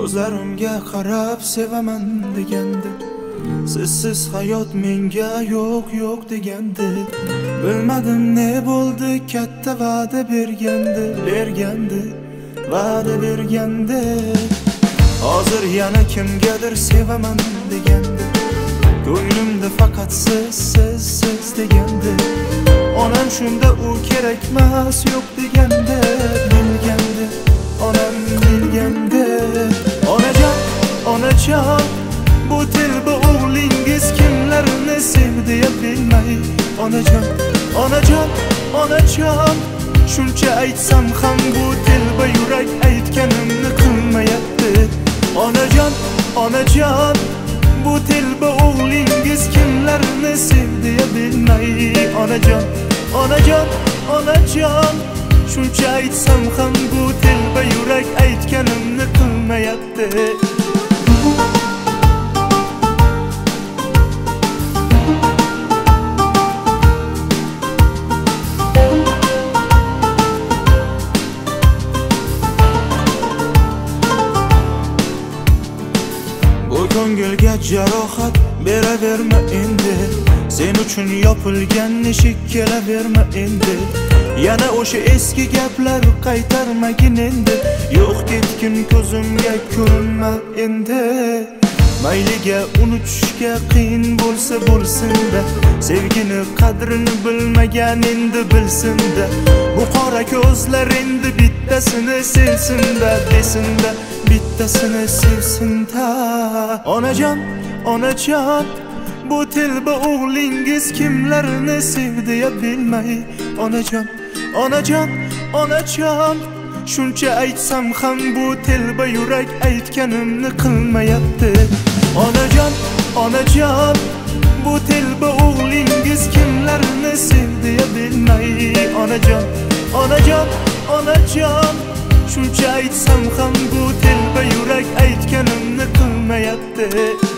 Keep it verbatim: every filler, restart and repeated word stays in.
Ko'zlarimga qarab sevaman degandi, sizsiz hayot menga yo'q yo'q degandi. Bilmadim ne bo'ldi, katta va'da bergandi, bergandi, va'da bergandi. Hozir yana kimgadir sevaman degandi, ko'nglimda faqat siz, siz, siz degandi. Onam shunda u kerakmas yo'q degandi, bilgandi, onam bilgandi. Onajon, onajon, bu telba o'g'lingiz kimlarni sevdi ya bilmay. Onajon, onajon, onajon, shuncha aytsam ham bu telba yurak aytganimni qilmayapti. Onajon, onajon, bu telba o'g'lingiz kimlarni sevdi ya bilmay. Onajon, onajon, onajon, shuncha aytsam ham bu telba yurak aytganimni qilmayapti. Ko'ngilga jarohat beraverma endi, sen uchun yopilgan eshik kelaverma endi. Yana o'sha eski gaplar qaytarmagin endi, yo'q ketgin ko'zimga ko'rinma endi. Mayliga unutishga qiyin bo'lsa bo'lsin-da, sevgini qadrini bilmagan endi bilsin-da. Bu qora ko'zlar endi bittasini sevsin-da, desin-da, bittasini sevsin-da. Onajon, onajon, bu telba o'g'lingiz kimlarni sevdi ya bilmay. Onajon, onajon, onajon, shuncha aytsam ham bu telba yurak aytganimni qilmayapti. Onajon, onajon, bu telba o'g'lingiz kimlarni sevdi ya bilmay. Onajon, onajon, onajon, shuncha aytsam ham bu telba yurak aytganimni qilmayapti.